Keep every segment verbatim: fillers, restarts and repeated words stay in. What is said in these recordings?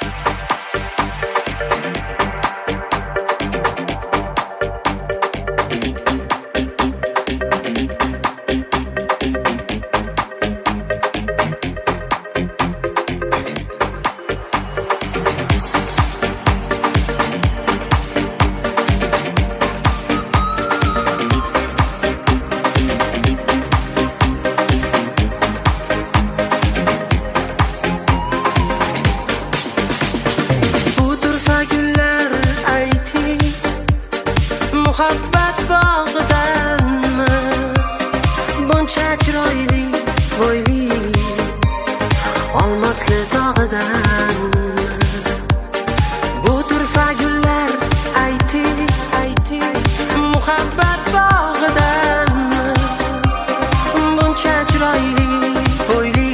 muhabbat bog'idanmi buncha chiroyli bo'yli olmosli tog'idanmi bu turfa gullar ayting ayting muhabbat bog'idanmi buncha chiroyli bo'yli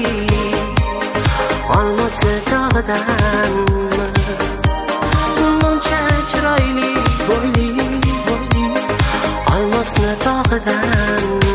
olmosli tog'idanmi buncha chiroyli bo'yli olmosli tog'idanmi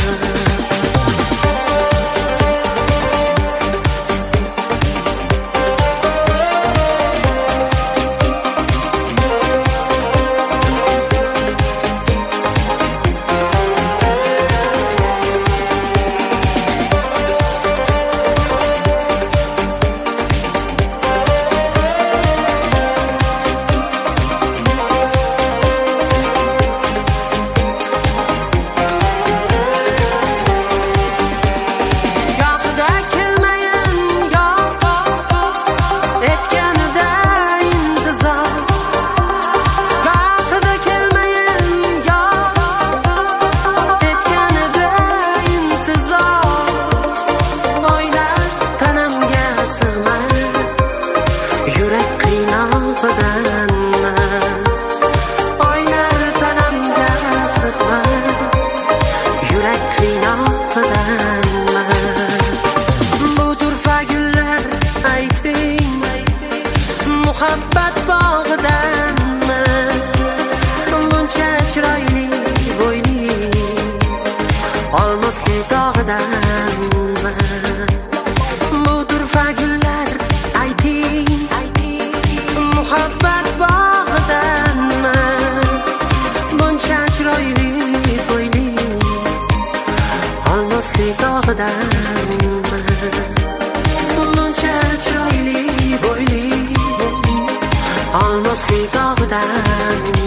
muhabbat bog'idanmi buncha chiroyli bo'yli olmosli tog'idanmi bu turfa gullar ayting muhabbat bog'idanmi buncha chiroyli bo'yli olmosli tog'idanmi buncha chiroyli bo'yli olmosli tog'idan